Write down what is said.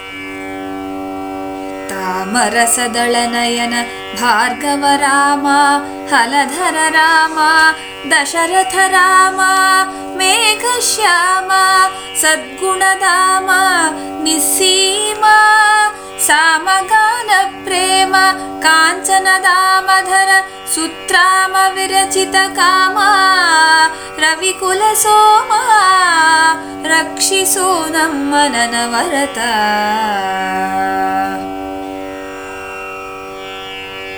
तामरसदलनयन भार्गव राम हलधर राम दशरथ राम मेघश्याम सद्गुणधाम निस्सीम सामगान प्रेम काञ्चन दामधर सुत्राम विरचित काम रविकुल सोम रक्षिसु नम्मननवरता।